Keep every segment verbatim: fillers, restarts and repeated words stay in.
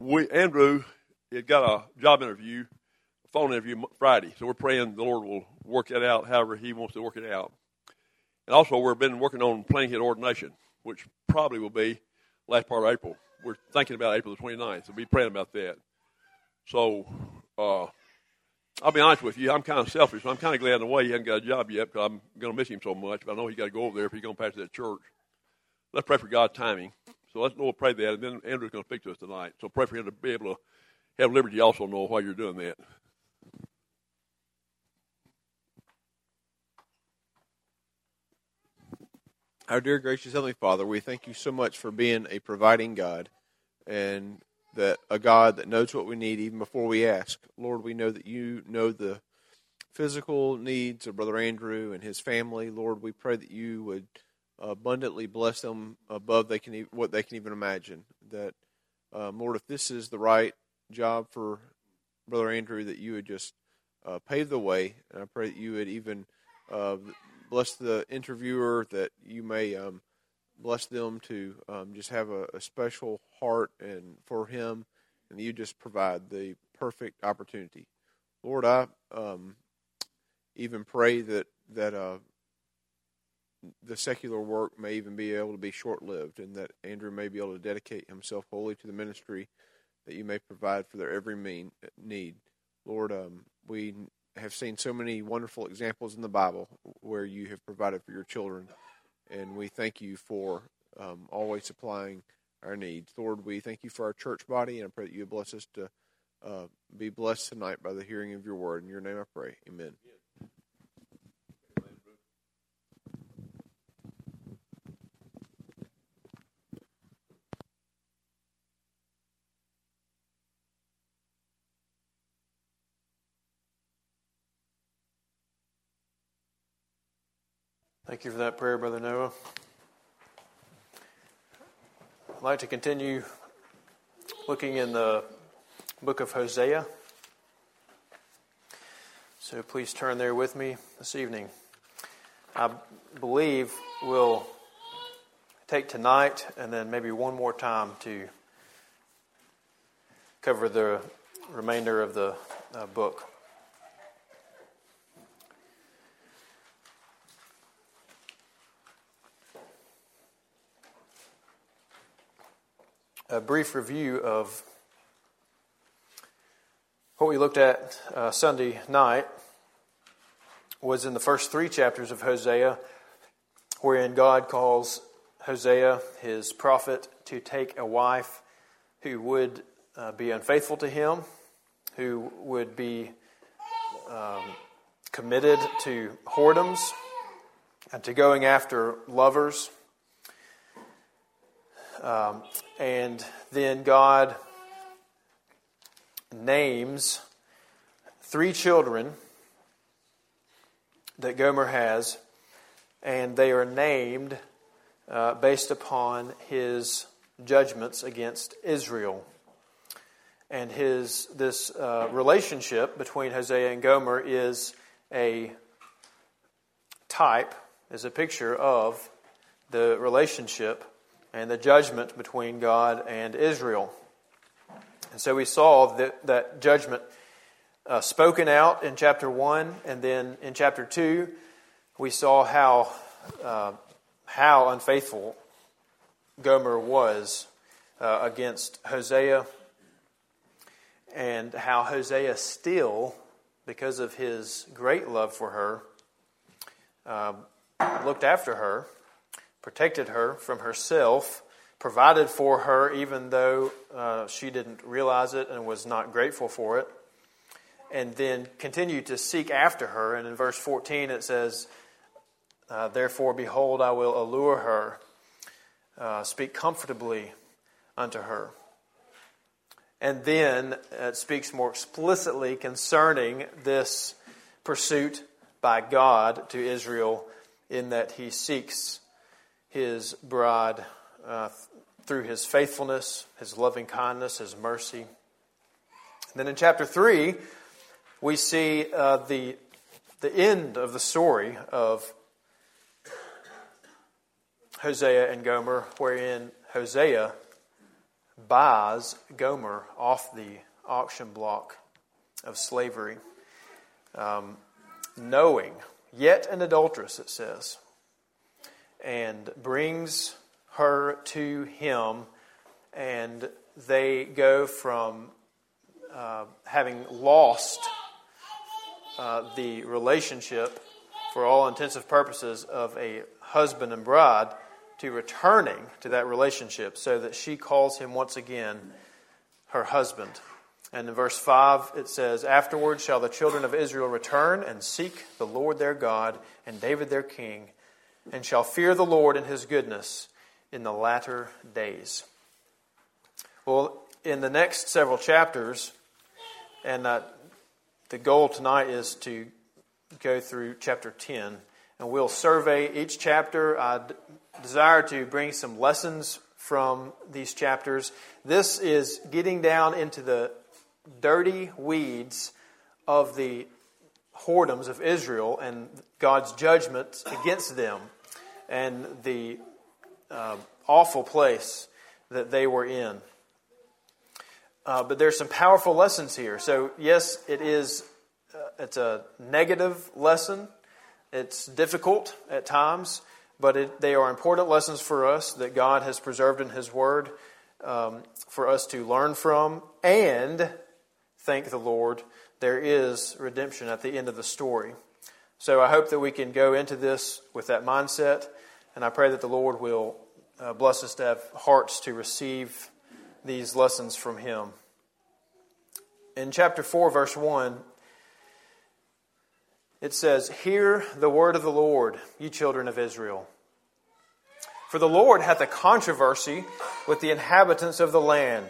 we Andrew had got a job interview, a phone interview Friday, so we're praying the Lord will work it out however He wants to work it out. And also, we've been working on Plain Head ordination, which probably will be last part of April. We're thinking about April the twenty-ninth, so we'll be praying about that. So, uh, I'll be honest with you, I'm kind of selfish. I'm kind of glad in a way he hasn't got a job yet because I'm going to miss him so much, but I know he's got to go over there if he's going to pastor that church. Let's pray for God's timing. So let's Lord pray that, and then Andrew's going to speak to us tonight. So pray for him to be able to have liberty also know why you're doing that. Our dear gracious Heavenly Father, we thank you so much for being a providing God, and that a God that knows what we need even before we ask. Lord, we know that you know the physical needs of Brother Andrew and his family. Lord, we pray that you would abundantly bless them above they can what they can even imagine. That, um, Lord, if this is the right job for Brother Andrew, that you would just uh, pave the way. And I pray that you would even uh, bless the interviewer, that you may um, bless them to um, just have a, a special heart and for him, and you just provide the perfect opportunity. Lord, I um, even pray that that uh, the secular work may even be able to be short-lived, and that Andrew may be able to dedicate himself wholly to the ministry, that you may provide for their every mean, need. Lord, um, we have seen so many wonderful examples in the Bible where you have provided for your children, and we thank you for um, always supplying our needs. Lord, we thank you for our church body, and I pray that you would bless us to uh, be blessed tonight by the hearing of your word. In your name I pray. Amen. Thank you for that prayer, Brother Noah. I'd like to continue looking in the book of Hosea. So please turn there with me this evening. I believe we'll take tonight and then maybe one more time to cover the remainder of the uh, book. A brief review of what we looked at uh, Sunday night was in the first three chapters of Hosea, wherein God calls Hosea, his prophet, to take a wife who would uh, be unfaithful to him, who would be um, committed to whoredoms and to going after lovers. Um, and then God names three children that Gomer has, and they are named uh, based upon his judgments against Israel. And his this uh, relationship between Hosea and Gomer is a type, is a picture of the relationship and the judgment between God and Israel. And so we saw that, that judgment uh, spoken out in chapter one, and then in chapter two, we saw how uh, how unfaithful Gomer was uh, against Hosea, and how Hosea still, because of his great love for her, uh, looked after her, protected her from herself, provided for her even though uh, she didn't realize it and was not grateful for it, and then continued to seek after her. And in verse fourteen it says, uh, therefore, behold, I will allure her, uh, speak comfortably unto her. And then it speaks more explicitly concerning this pursuit by God to Israel, in that he seeks his bride uh, through his faithfulness, his loving kindness, his mercy. And then in chapter three, we see uh, the the end of the story of Hosea and Gomer, wherein Hosea buys Gomer off the auction block of slavery, um, knowing, yet an adulteress, it says, and brings her to him, and they go from uh, having lost uh, the relationship, for all intensive purposes, of a husband and bride, to returning to that relationship, so that she calls him once again her husband. And in verse five it says, "Afterward shall the children of Israel return and seek the Lord their God and David their king, and shall fear the Lord and his goodness in the latter days." Well, in the next several chapters, and uh, the goal tonight is to go through chapter ten, and we'll survey each chapter. I d- desire to bring some lessons from these chapters. This is getting down into the dirty weeds of the whoredoms of Israel and God's judgment against them, and the uh, awful place that they were in. Uh, but there's some powerful lessons here. So yes, it is. Uh, it's a negative lesson. It's difficult at times, but it, they are important lessons for us that God has preserved in His Word um, for us to learn from. And thank the Lord, there is redemption at the end of the story. So I hope that we can go into this with that mindset, and I pray that the Lord will uh, bless us to have hearts to receive these lessons from Him. In chapter four, verse one, it says, "Hear the word of the Lord, ye children of Israel. For the Lord hath a controversy with the inhabitants of the land."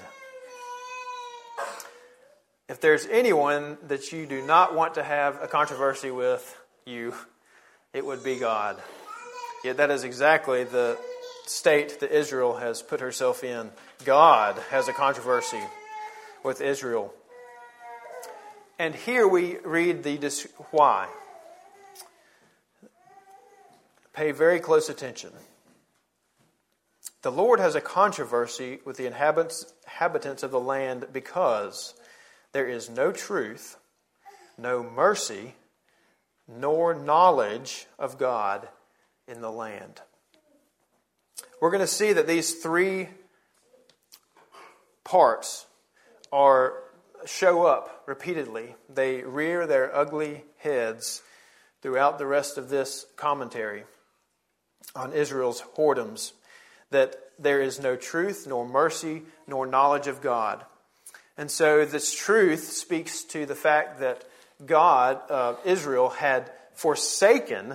If there's anyone that you do not want to have a controversy with you, it would be God. Yet that is exactly the state that Israel has put herself in. God has a controversy with Israel. And here we read the dis- why. Pay very close attention. The Lord has a controversy with the inhabitants, inhabitants of the land because there is no truth, no mercy, nor knowledge of God in the land. We're going to see that these three parts are show up repeatedly. They rear their ugly heads throughout the rest of this commentary on Israel's whoredoms, that there is no truth, nor mercy, nor knowledge of God. And so this truth speaks to the fact that God, uh, Israel, had forsaken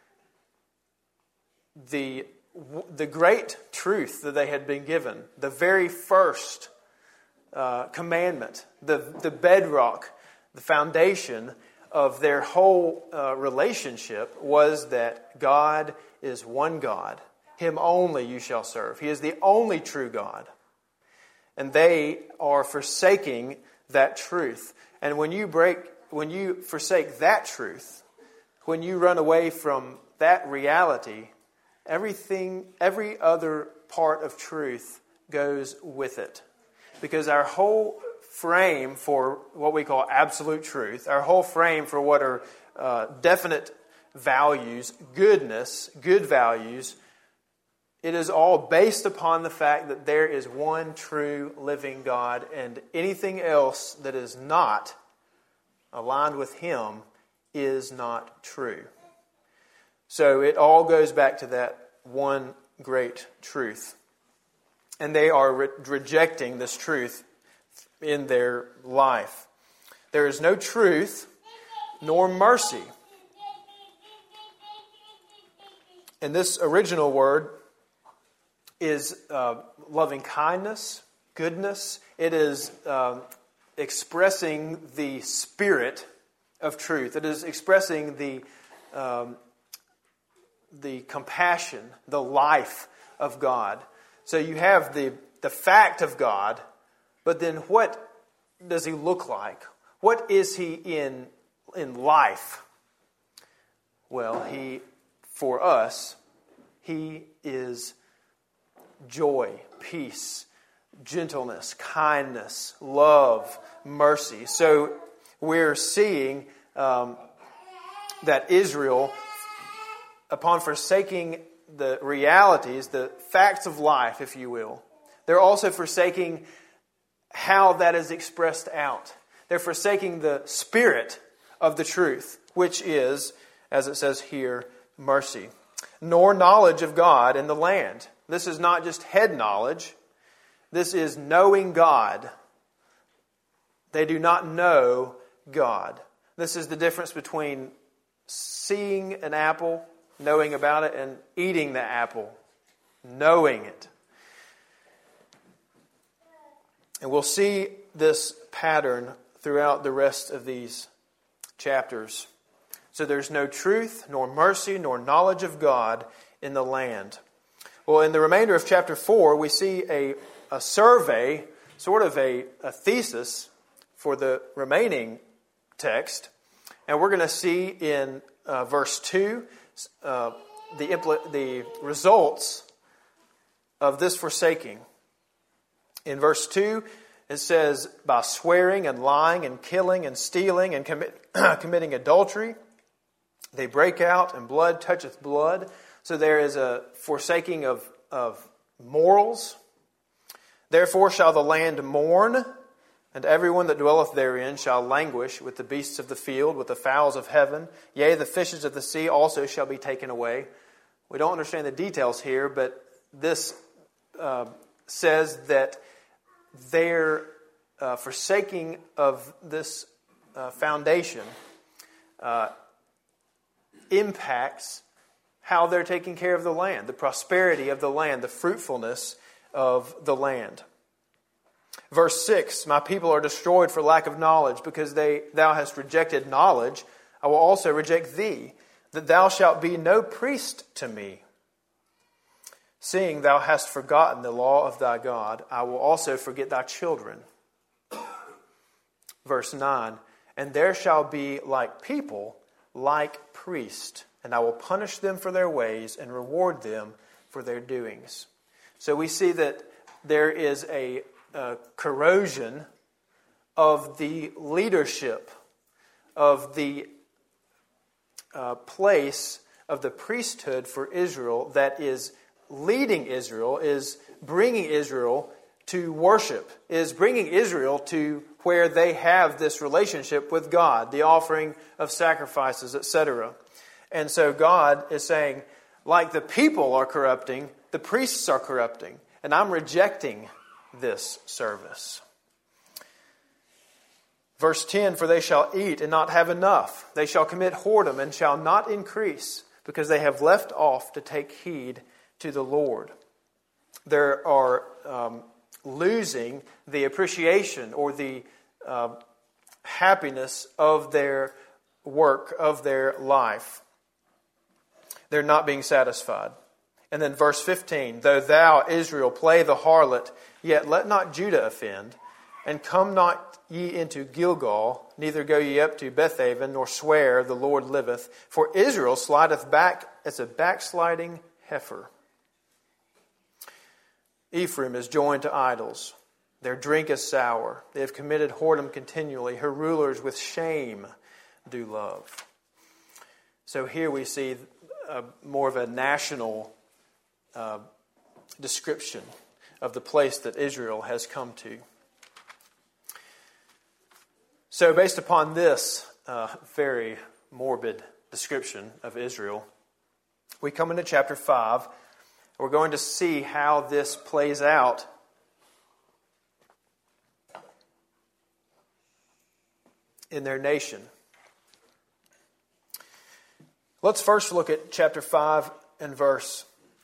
the, the great truth that they had been given, the very first uh, commandment, the, the bedrock, the foundation of their whole uh, relationship was that God is one God. Him only you shall serve. He is the only true God. And they are forsaking that truth. And when you break, when you forsake that truth, when you run away from that reality, everything, every other part of truth goes with it. Because our whole frame for what we call absolute truth, our whole frame for what are uh, definite values, goodness, good values, it is all based upon the fact that there is one true living God, and anything else that is not aligned with Him is not true. So it all goes back to that one great truth. And they are re- rejecting this truth in their life. There is no truth nor mercy. And this original word is uh, loving kindness, goodness. It is uh, expressing the spirit of truth. It is expressing the um, the compassion, the life of God. So you have the the fact of God, but then what does He look like? What is He in in life? Well, He, for us, He is joy, peace, gentleness, kindness, love, mercy. So we're seeing um, that Israel, upon forsaking the realities, the facts of life, if you will, they're also forsaking how that is expressed out. They're forsaking the spirit of the truth, which is, as it says here, mercy, nor knowledge of God in the land. This is not just head knowledge. This is knowing God. They do not know God. This is the difference between seeing an apple, knowing about it, and eating the apple, knowing it. And we'll see this pattern throughout the rest of these chapters. So there's no truth, nor mercy, nor knowledge of God in the land. Well, in the remainder of chapter four, we see a, a survey, sort of a, a thesis for the remaining text. And we're going to see in uh, verse two uh, the, impl- the results of this forsaking. In verse two, it says, by swearing and lying and killing and stealing and commit, committing adultery, they break out and blood toucheth blood. So there is a forsaking of, of morals. Therefore shall the land mourn, and everyone that dwelleth therein shall languish with the beasts of the field, with the fowls of heaven. Yea, the fishes of the sea also shall be taken away. We don't understand the details here, but this uh, says that their uh, forsaking of this uh, foundation uh, impacts how they're taking care of the land, the prosperity of the land, the fruitfulness of the land. Verse six, my people are destroyed for lack of knowledge, because they thou hast rejected knowledge. I will also reject thee, that thou shalt be no priest to me. Seeing thou hast forgotten the law of thy God, I will also forget thy children. Verse nine, and there shall be like people, like priest, and I will punish them for their ways and reward them for their doings. So we see that there is a, a corrosion of the leadership, of the uh, place of the priesthood for Israel that is leading Israel, is bringing Israel to worship, is bringing Israel to where they have this relationship with God, the offering of sacrifices, et cetera. And so God is saying, like the people are corrupting, the priests are corrupting, and I'm rejecting this service. Verse ten, for they shall eat and not have enough. They shall commit whoredom and shall not increase, because they have left off to take heed to the Lord. They are um, losing the appreciation or the uh, happiness of their work, of their life. They're not being satisfied. And then verse fifteen, though thou, Israel, play the harlot, yet let not Judah offend, and come not ye into Gilgal, neither go ye up to Bethaven, nor swear, the Lord liveth. For Israel slideth back as a backsliding heifer. Ephraim is joined to idols. Their drink is sour. They have committed whoredom continually. Her rulers with shame do love. So here we see a, more of a national uh, description of the place that Israel has come to. So based upon this uh, very morbid description of Israel, we come into chapter five. We're going to see how this plays out in their nation. Let's first look at chapter five and verse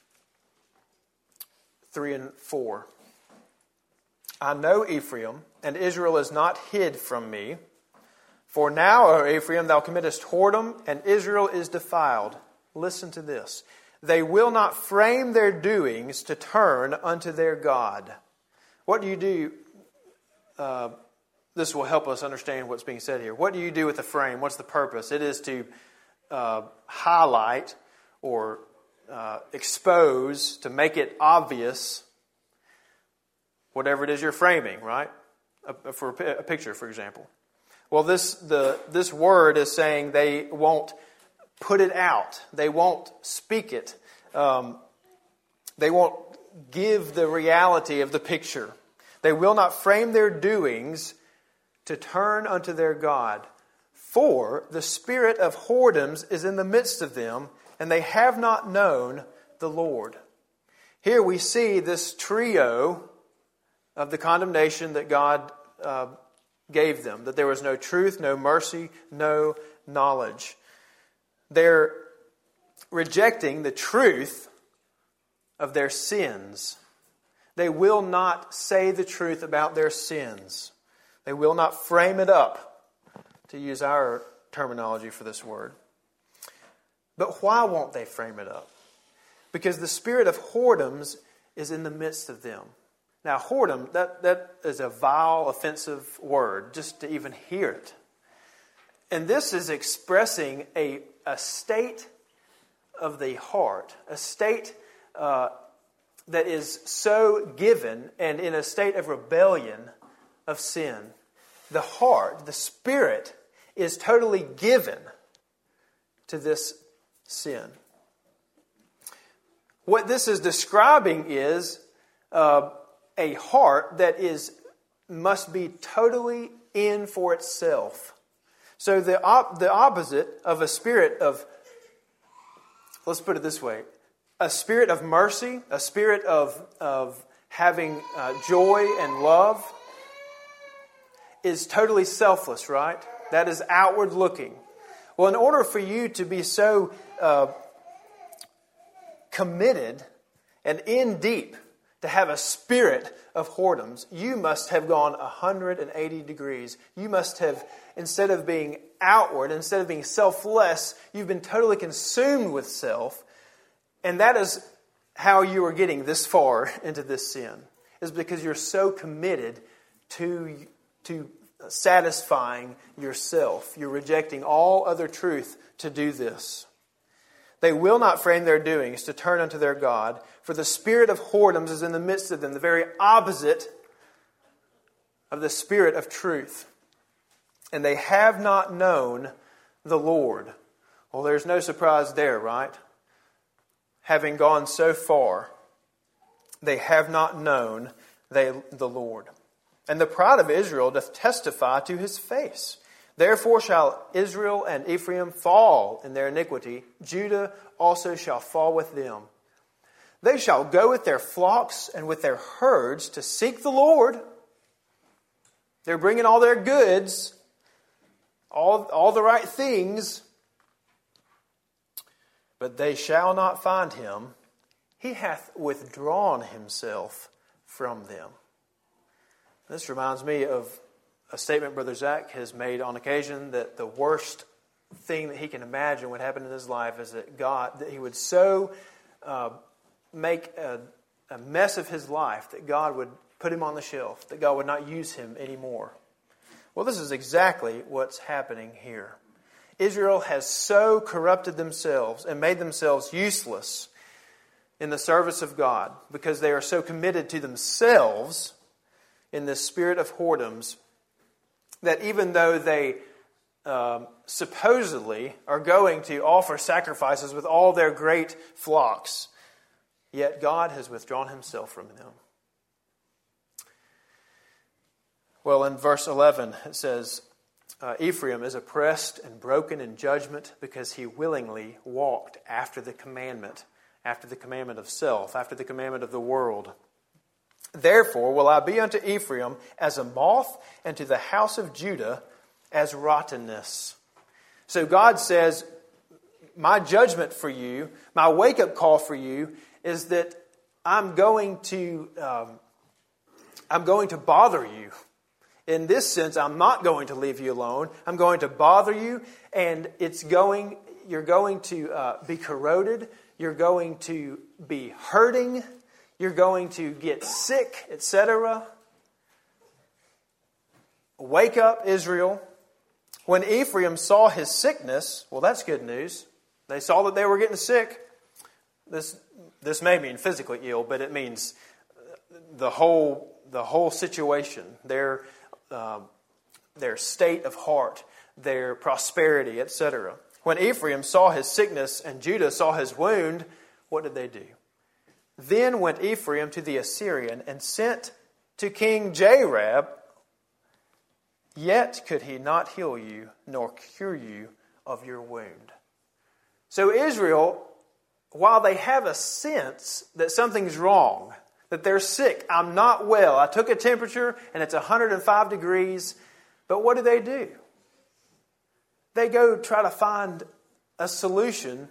three and four. I know Ephraim, and Israel is not hid from me. For now, O Ephraim, thou committest whoredom, and Israel is defiled. Listen to this. They will not frame their doings to turn unto their God. What do you do? Uh, this will help us understand what's being said here. What do you do with the frame? What's the purpose? It is to uh, highlight or uh, expose, to make it obvious whatever it is you're framing, right? A, for a picture, for example. Well, this the this word is saying they won't put it out. They won't speak it. Um, they won't give the reality of the picture. They will not frame their doings to turn unto their God. For the spirit of whoredoms is in the midst of them, and they have not known the Lord. Here we see this trio of the condemnation that God uh, gave them, that there was no truth, no mercy, no knowledge. They're rejecting the truth of their sins. They will not say the truth about their sins. They will not frame it up, to use our terminology for this word. But why won't they frame it up? Because the spirit of whoredoms is in the midst of them. Now, whoredom, that, that is a vile, offensive word, just to even hear it. And this is expressing a, a state of the heart, a state uh, that is so given and in a state of rebellion of sin. The heart, the spirit, is totally given to this sin. What this is describing is uh, a heart that is must be totally in for itself. So the op- the opposite of a spirit of, let's put it this way, a spirit of mercy, a spirit of of having uh, joy and love, is totally selfless, right? That is outward looking. Well, in order for you to be so uh, committed and in deep to have a spirit of whoredoms, you must have gone one hundred eighty degrees. You must have, instead of being outward, instead of being selfless, you've been totally consumed with self. And that is how you are getting this far into this sin, is because you're so committed to, to satisfying yourself. You're rejecting all other truth to do this. They will not frame their doings to turn unto their God, for the spirit of whoredoms is in the midst of them, the very opposite of the spirit of truth. And they have not known the Lord. Well, there's no surprise there, right? Having gone so far, they have not known they, the Lord. And the pride of Israel doth testify to his face. Therefore shall Israel and Ephraim fall in their iniquity. Judah also shall fall with them. They shall go with their flocks and with their herds to seek the Lord. They're bringing all their goods, all, all the right things. But they shall not find him. He hath withdrawn himself from them. This reminds me of a statement Brother Zach has made on occasion, that the worst thing that he can imagine would happen in his life is that God, that he would so uh, make a, a mess of his life that God would put him on the shelf, that God would not use him anymore. Well, this is exactly what's happening here. Israel has so corrupted themselves and made themselves useless in the service of God because they are so committed to themselves in this spirit of whoredoms, that even though they um, supposedly are going to offer sacrifices with all their great flocks, yet God has withdrawn himself from them. Well, in verse eleven it says, uh, Ephraim is oppressed and broken in judgment because he willingly walked after the commandment, after the commandment of self, after the commandment of the world. Therefore will I be unto Ephraim as a moth, and to the house of Judah as rottenness. So God says, my judgment for you, my wake-up call for you, is that I'm going to, um, I'm going to bother you. In this sense, I'm not going to leave you alone. I'm going to bother you, and it's going. You're going to uh, be corroded. You're going to be hurting. You're going to get sick, et cetera. Wake up, Israel. When Ephraim saw his sickness, well, that's good news. They saw that they were getting sick. This this may mean physically ill, but it means the whole the whole situation, their uh, their state of heart, their prosperity, et cetera. When Ephraim saw his sickness and Judah saw his wound, what did they do? Then went Ephraim to the Assyrian and sent to King Jareb, yet could he not heal you nor cure you of your wound. So Israel, while they have a sense that something's wrong, that they're sick, I'm not well, I took a temperature and it's one hundred five degrees, but what do they do? They go try to find a solution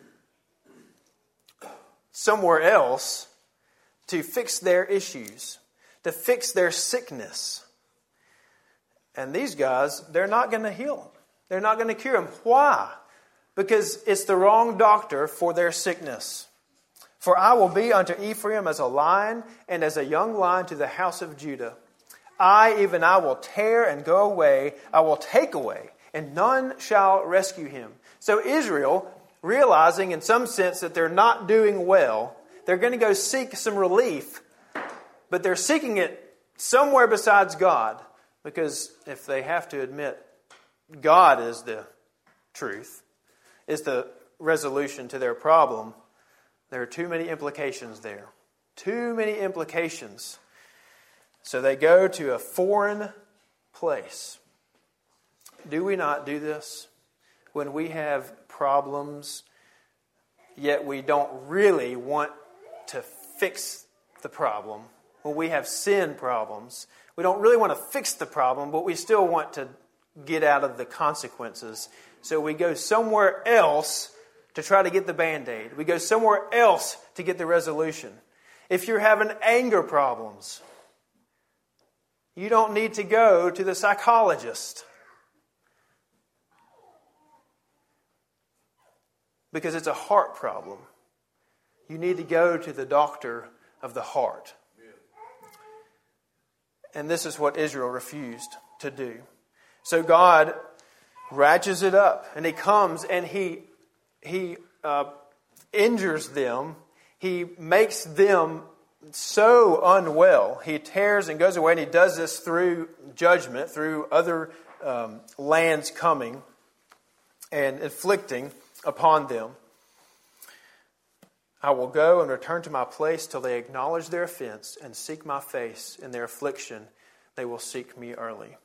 somewhere else to fix their issues, to fix their sickness. And these guys, they're not going to heal them. They're not going to cure them. Why? Because it's the wrong doctor for their sickness. For I will be unto Ephraim as a lion, and as a young lion to the house of Judah. I, even I, will tear and go away. I will take away, and none shall rescue him. So Israel, realizing in some sense that they're not doing well, they're going to go seek some relief, but they're seeking it somewhere besides God, because if they have to admit God is the truth, is the resolution to their problem, there are too many implications there. Too many implications. So they go to a foreign place. Do we not do this when we have problems, yet we don't really want to fix the problem? When we have sin problems, we don't really want to fix the problem, but we still want to get out of the consequences. So we go somewhere else to try to get the Band-Aid. We go somewhere else to get the resolution. If you're having anger problems, you don't need to go to the psychologist, because it's a heart problem. You need to go to the doctor of the heart. And this is what Israel refused to do. So God ratchets it up, and He comes and He He uh, injures them. He makes them so unwell. He tears and goes away, and He does this through judgment, through other um, lands coming and inflicting upon them. I will go and return to my place till they acknowledge their offense and seek my face. In their affliction, they will seek me early.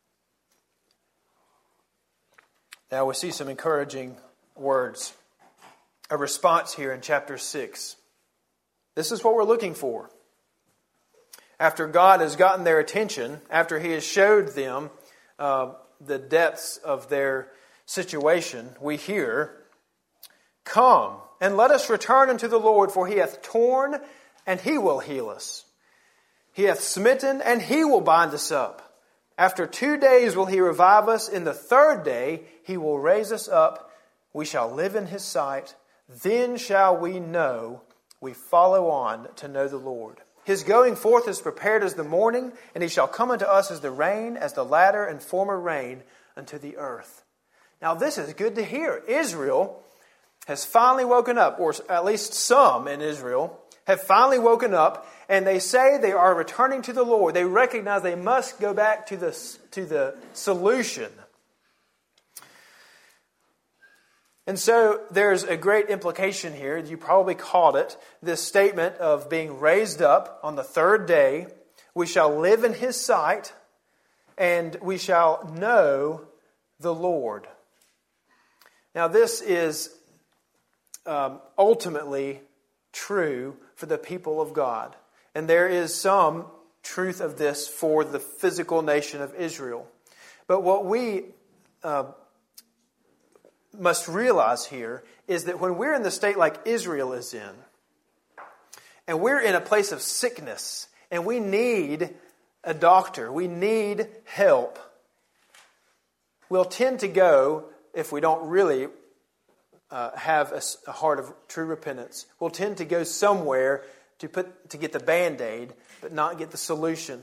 Now we see some encouraging words. A response here in chapter six. This is what we're looking for. After God has gotten their attention, after He has showed them uh, the depths of their situation, we hear, "Come, and let us return unto the Lord, for He hath torn, and He will heal us. He hath smitten, and He will bind us up. After two days will He revive us. In the third day He will raise us up. We shall live in His sight. Then shall we know we follow on to know the Lord. His going forth is prepared as the morning, and He shall come unto us as the rain, as the latter and former rain unto the earth." Now this is good to hear. Israel has finally woken up, or at least some in Israel have finally woken up, and they say they are returning to the Lord. They recognize they must go back to the, to the solution. And so there's a great implication here. You probably caught it. This statement of being raised up on the third day. We shall live in His sight, and we shall know the Lord. Now this is um, ultimately true for the people of God. And there is some truth of this for the physical nation of Israel. But what we uh, must realize here is that when we're in the state like Israel is in, and we're in a place of sickness, and we need a doctor, we need help, we'll tend to go, if we don't really uh, have a, a heart of true repentance, we'll tend to go somewhere to put to get the Band-Aid, but not get the solution.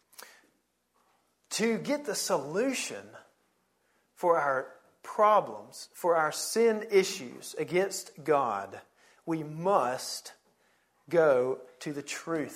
To get the solution for our problems, for our sin issues against God, we must go to the truth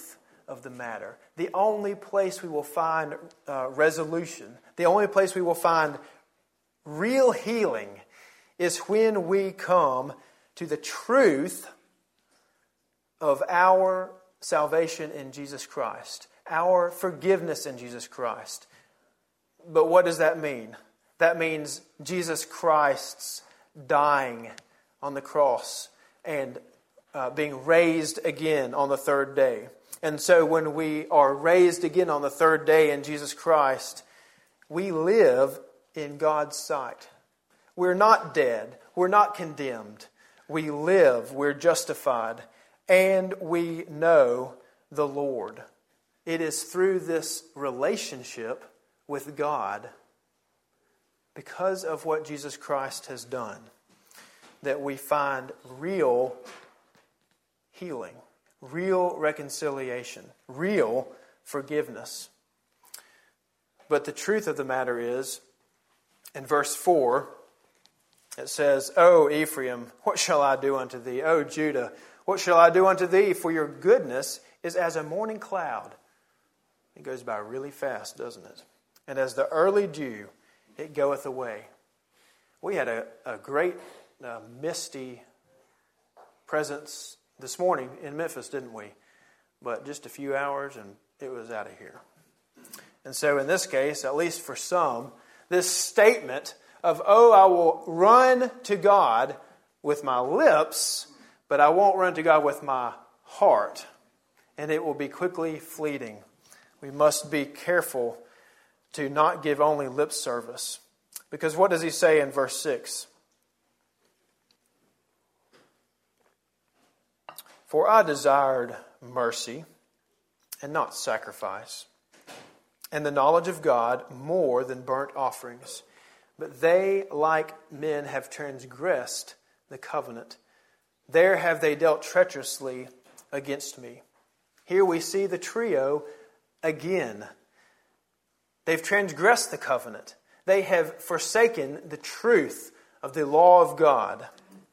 of the matter. The only place we will find uh, resolution, the only place we will find real healing is when we come to the truth of our salvation in Jesus Christ, our forgiveness in Jesus Christ. But what does that mean? That means Jesus Christ's dying on the cross and uh, being raised again on the third day. And so when we are raised again on the third day in Jesus Christ, we live in God's sight. We're not dead. We're not condemned. We live. We're justified. And we know the Lord. It is through this relationship with God, because of what Jesus Christ has done, that we find real healing, real reconciliation, real forgiveness. But the truth of the matter is, in verse four, it says, O Ephraim, what shall I do unto thee? O Judah, what shall I do unto thee? For your goodness is as a morning cloud. It goes by really fast, doesn't it? And as the early dew, it goeth away. We had a, a great uh, misty presence this morning in Memphis, didn't we? But just a few hours and it was out of here. And so in this case, at least for some, this statement of, oh, I will run to God with my lips, but I won't run to God with my heart. And it will be quickly fleeting. We must be careful to not give only lip service. Because what does he say in verse six? For I desired mercy and not sacrifice, and the knowledge of God more than burnt offerings. But they, like men, have transgressed the covenant. There have they dealt treacherously against me. Here we see the trio again. They've transgressed the covenant. They have forsaken the truth of the law of God.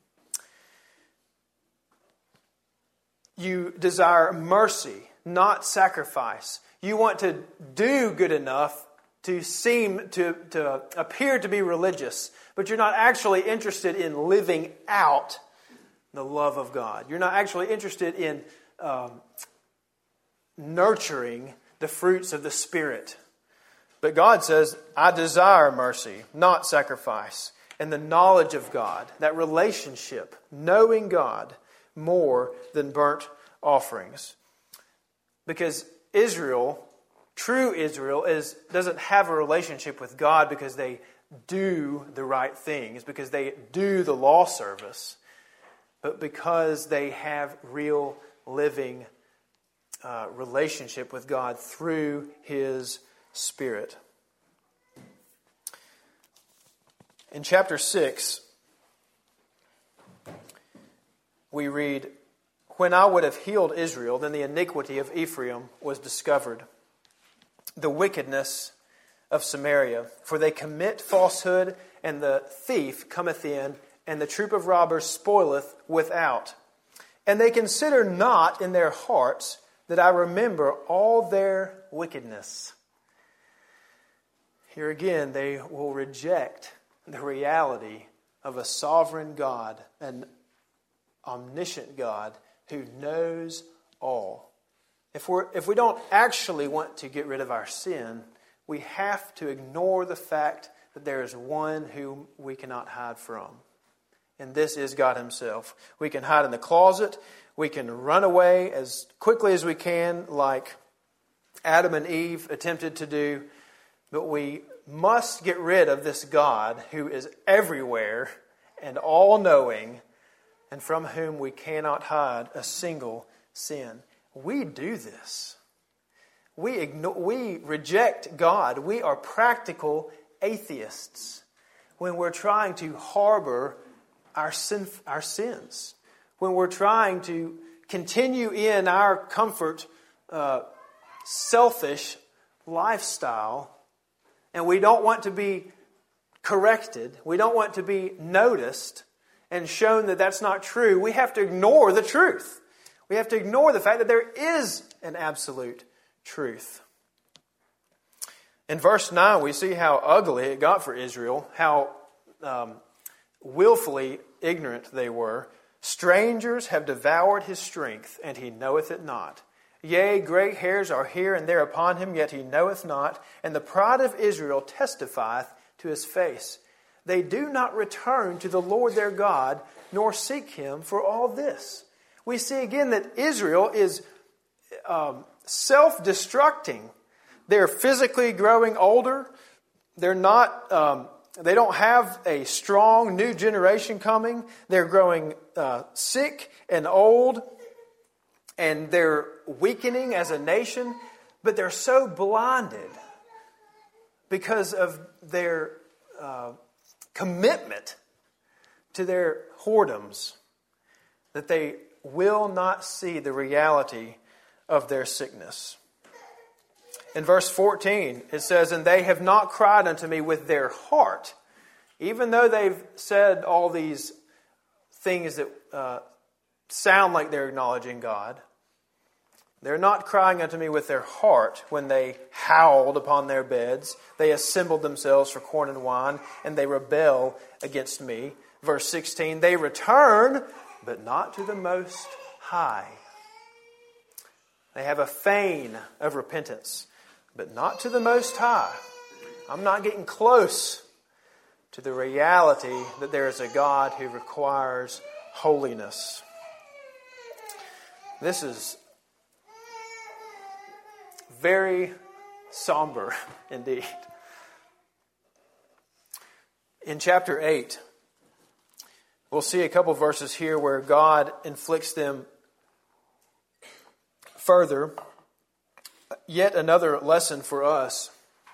You desire mercy, not sacrifice. You want to do good enough to seem to, to appear to be religious, but you're not actually interested in living out the love of God. You're not actually interested in um, nurturing the fruits of the Spirit. But God says, I desire mercy, not sacrifice. And the knowledge of God, that relationship, knowing God more than burnt offerings. Because Israel, true Israel, is doesn't have a relationship with God because they do the right things, because they do the law service, but because they have real living uh, relationship with God through His Spirit. In chapter six, we read, When I would have healed Israel, then the iniquity of Ephraim was discovered, the wickedness of Samaria. For they commit falsehood, and the thief cometh in, and the troop of robbers spoileth without. And they consider not in their hearts that I remember all their wickedness. Here again, they will reject the reality of a sovereign God, an omniscient God who knows all. If we're if we don't actually want to get rid of our sin, we have to ignore the fact that there is one whom we cannot hide from. And this is God Himself. We can hide in the closet. We can run away as quickly as we can, like Adam and Eve attempted to do. But we must get rid of this God who is everywhere and all-knowing, and from whom we cannot hide a single sin. We do this. We ignore, we reject God. We are practical atheists when we're trying to harbor our sin, our sins. When we're trying to continue in our comfort, uh, selfish lifestyle, and we don't want to be corrected. We don't want to be noticed and shown that that's not true. We have to ignore the truth. We have to ignore the fact that there is an absolute truth. In verse nine, we see how ugly it got for Israel, how um, willfully ignorant they were. Strangers have devoured his strength, and he knoweth it not. Yea, grey hairs are here and there upon him, yet he knoweth not. And the pride of Israel testifieth to his face. They do not return to the Lord their God, nor seek him for all this. We see again that Israel is um, self-destructing. They're physically growing older. They're not. Um, they don't have a strong new generation coming. They're growing uh, sick and old, and they're weakening as a nation. But they're so blinded because of their uh, commitment to their whoredoms that they will not see the reality of their sickness. In verse fourteen, it says, "And they have not cried unto me with their heart." Even though they've said all these things that uh, sound like they're acknowledging God, they're not crying unto me with their heart when they howled upon their beds. They assembled themselves for corn and wine, and they rebel against me. Verse sixteen, "They return, but not to the Most High." They have a feign of repentance, but not to the Most High. I'm not getting close to the reality that there is a God who requires holiness. This is very somber indeed. In chapter eight, we'll see a couple verses here where God inflicts them further. Yet another lesson for us.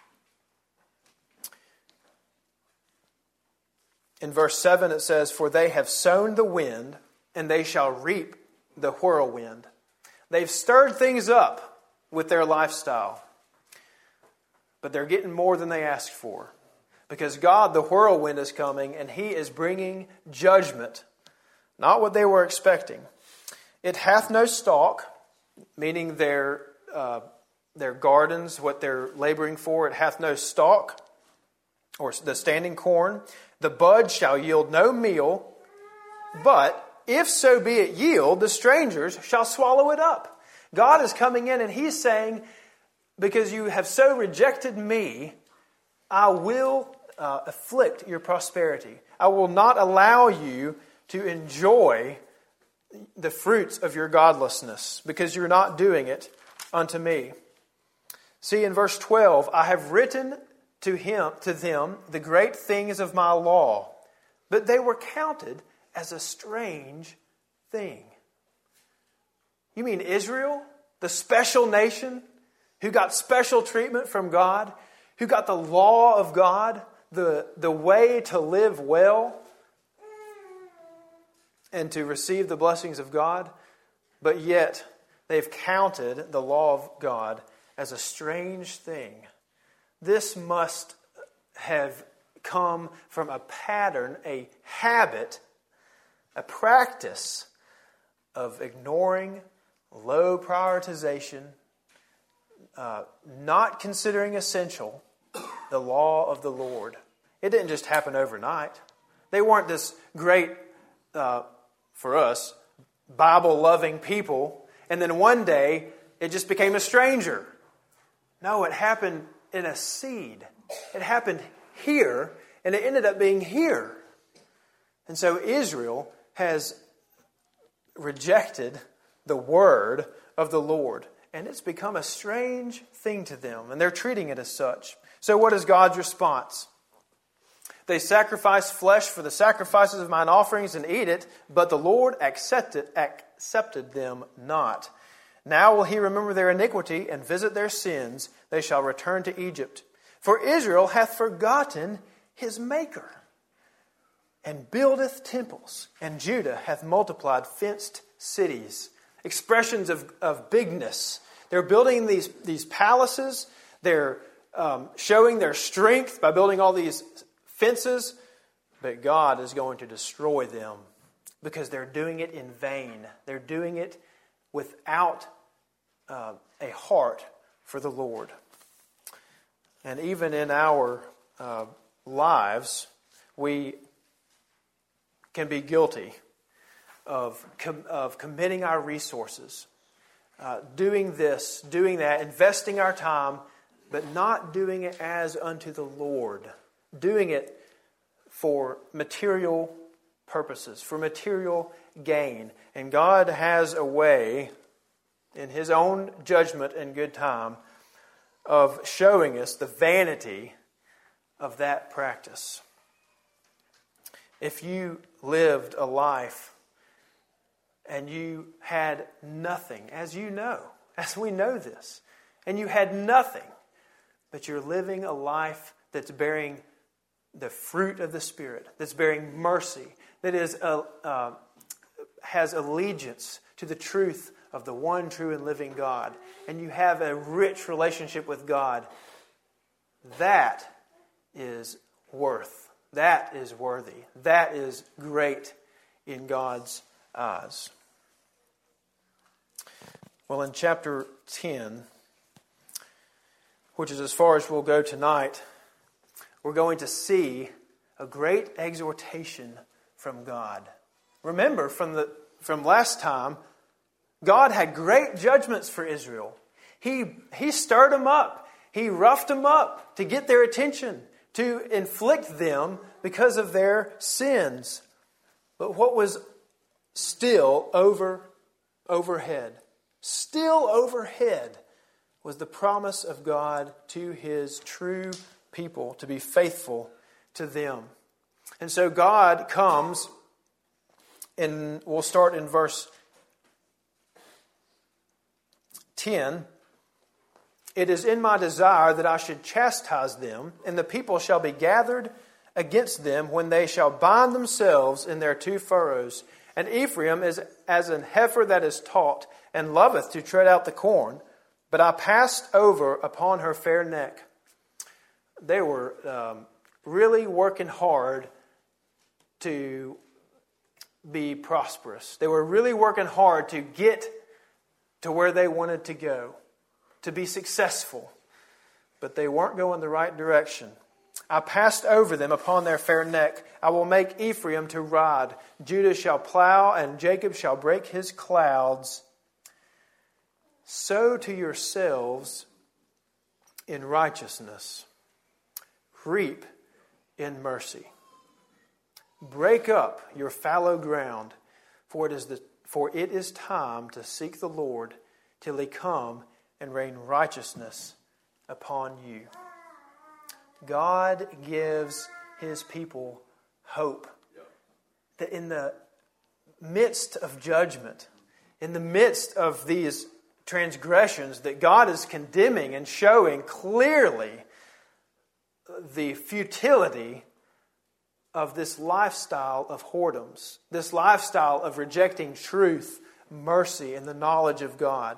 In verse seven it says, "For they have sown the wind, and they shall reap the whirlwind." They've stirred things up with their lifestyle, but they're getting more than they asked for. Because God, the whirlwind, is coming, and He is bringing judgment. Not what they were expecting. "It hath no stalk," meaning their, uh, their gardens, what they're laboring for, it hath no stalk, or the standing corn. "The bud shall yield no meal, but if so be it yield, the strangers shall swallow it up." God is coming in and He's saying, because you have so rejected me, I will uh, afflict your prosperity. I will not allow you to enjoy the fruits of your godlessness because you're not doing it unto me. See, in verse twelve, "I have written to him to them the great things of my law, but they were counted as a strange thing." You mean Israel, the special nation who got special treatment from God, who got the law of God, the, the way to live well and to receive the blessings of God, but yet they've counted the law of God as a strange thing. This must have come from a pattern, a habit, a practice of ignoring, low prioritization, uh, not considering essential the law of the Lord. It didn't just happen overnight. They weren't this great, uh, for us, Bible-loving people, and then one day it just became a stranger. No, it happened in a seed. It happened here, and it ended up being here. And so Israel has rejected the word of the Lord, and it's become a strange thing to them, and they're treating it as such. So what is God's response? "They sacrifice flesh for the sacrifices of mine offerings and eat it, but the Lord accepted, accepted them not. Now will He remember their iniquity and visit their sins. They shall return to Egypt. For Israel hath forgotten his Maker, and buildeth temples, and Judah hath multiplied fenced cities." Expressions of, of bigness. They're building these, these palaces. They're um, showing their strength by building all these fences. But God is going to destroy them because they're doing it in vain. They're doing it without uh, a heart for the Lord. And even in our uh, lives, we can be guilty of, com- of committing our resources, uh, doing this, doing that, investing our time, but not doing it as unto the Lord, doing it for material purposes, for material gain. And God has a way, in His own judgment and good time, of showing us the vanity of that practice. If you lived a life and you had nothing, as you know, as we know this, and you had nothing, but you're living a life that's bearing the fruit of the Spirit, that's bearing mercy, that is a, uh, has allegiance to the truth of the one true and living God, and you have a rich relationship with God, that is worth, that is worthy, that is great in God's eyes. Well, in chapter ten, which is as far as we'll go tonight, we're going to see a great exhortation from God. Remember, from the from last time, God had great judgments for Israel. He, he stirred them up. He roughed them up to get their attention, to inflict them because of their sins. But what was still over overhead, still overhead, was the promise of God to His true people to be faithful to them. And so God comes, and we'll start in verse ten. It is in my desire that I should chastise them, and the people shall be gathered against them when they shall bind themselves in their two furrows. And Ephraim is as an heifer that is taught, and loveth to tread out the corn. But I passed over upon her fair neck. They were um, really working hard to be prosperous. They were really working hard to get to where they wanted to go, to be successful. But they weren't going the right direction. I passed over them upon their fair neck. I will make Ephraim to ride. Judah shall plow, and Jacob shall break his clouds. Sow to yourselves in righteousness. Reap in mercy. Break up your fallow ground, for it is the for it is time to seek the Lord till He come and rain righteousness upon you. God gives His people hope that in the midst of judgment, in the midst of these transgressions that God is condemning and showing clearly the futility of this lifestyle of whoredoms, this lifestyle of rejecting truth, mercy, and the knowledge of God.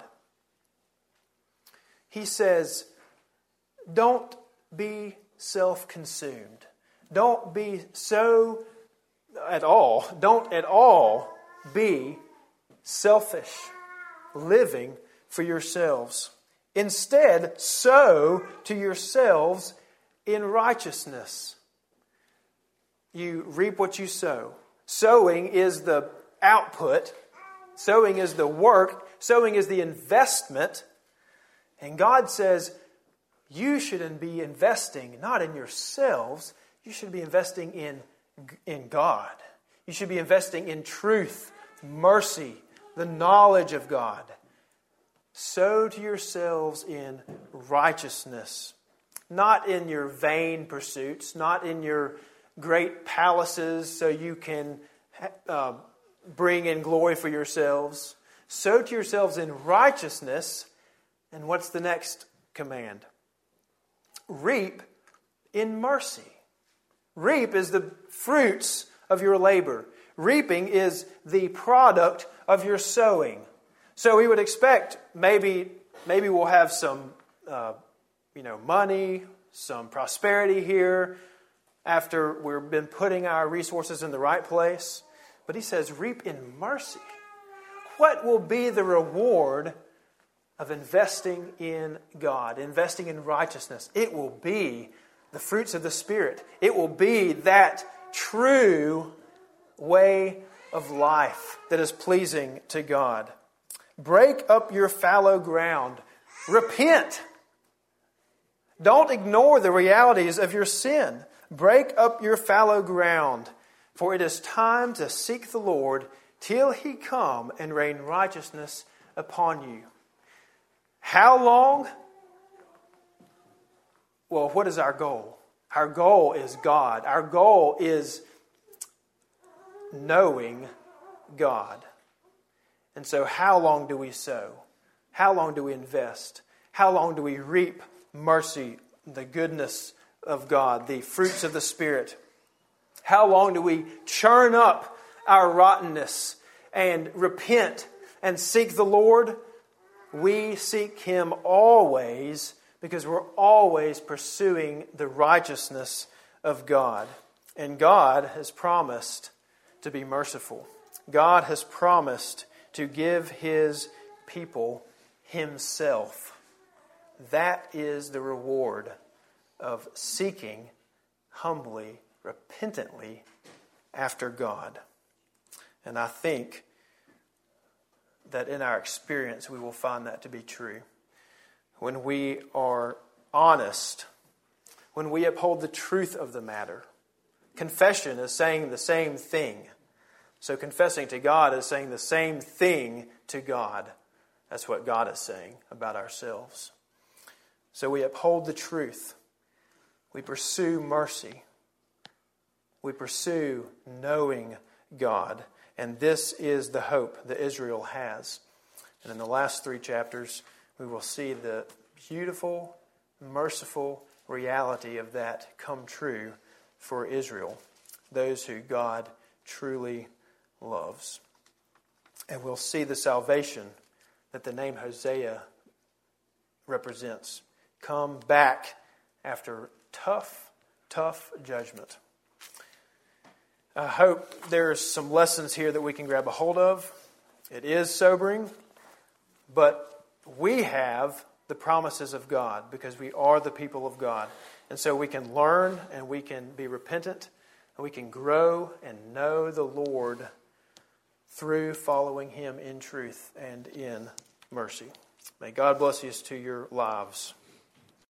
He says, don't be self-consumed. Don't be so at all, don't at all be selfish, living for yourselves. Instead, sow to yourselves in righteousness. You reap what you sow. Sowing is the output. Sowing is the work. Sowing is the investment. And God says, you shouldn't be investing not in yourselves. You should be investing in, in God. You should be investing in truth, mercy, the knowledge of God. Sow to yourselves in righteousness. Not in your vain pursuits, not in your great palaces so you can uh, bring in glory for yourselves. Sow to yourselves in righteousness. And what's the next command? Reap in mercy. Reap is the fruits of your labor. Reaping is the product of your sowing. So we would expect maybe maybe we'll have some uh, you know money, some prosperity here after we've been putting our resources in the right place. But he says, reap in mercy. What will be the reward of investing in God, investing in righteousness? It will be the fruits of the Spirit. It will be that true way of life that is pleasing to God. Break up your fallow ground. Repent. Don't ignore the realities of your sin. Break up your fallow ground, for it is time to seek the Lord till He come and rain righteousness upon you. How long? Well, what is our goal? Our goal is God. Our goal is knowing God. And so how long do we sow? How long do we invest? How long do we reap mercy, the goodness of God, the fruits of the Spirit? How long do we churn up our rottenness and repent and seek the Lord? We seek Him always because we're always pursuing the righteousness of God. And God has promised to be merciful. God has promised to give His people Himself. That is the reward of seeking humbly, repentantly after God. And I think that in our experience we will find that to be true. When we are honest, when we uphold the truth of the matter. Confession is saying the same thing. So confessing to God is saying the same thing to God. That's what God is saying about ourselves. So we uphold the truth. We pursue mercy. We pursue knowing God. And this is the hope that Israel has. And in the last three chapters, we will see the beautiful, merciful reality of that come true for Israel, those who God truly loves. And we'll see the salvation that the name Hosea represents come back after tough, tough judgment. I hope there's some lessons here that we can grab a hold of. It is sobering, but we have the promises of God because we are the people of God. And so we can learn and we can be repentant and we can grow and know the Lord through following Him in truth and in mercy. May God bless you to your lives.